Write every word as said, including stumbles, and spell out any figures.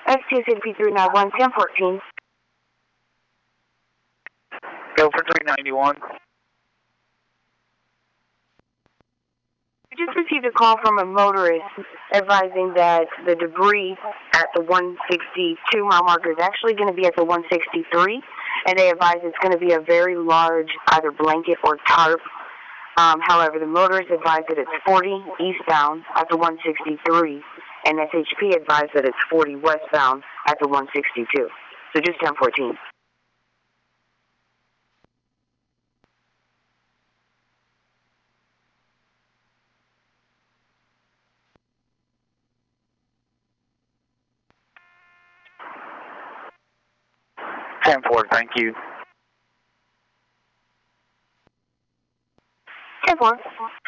X two C P three nine one, ten fourteen. Go for three ninety-one. We just received a call from a motorist advising that the debris at the one sixty-two mile marker is actually going to be at the one sixty-three, and they advise it's going to be a very large either blanket or tarp. Um, however, the motorist advised that it's forty eastbound at the one sixty-three, and S H P advised that it's forty westbound at the one sixty-two. So just ten fourteen. ten four, thank you. ten four.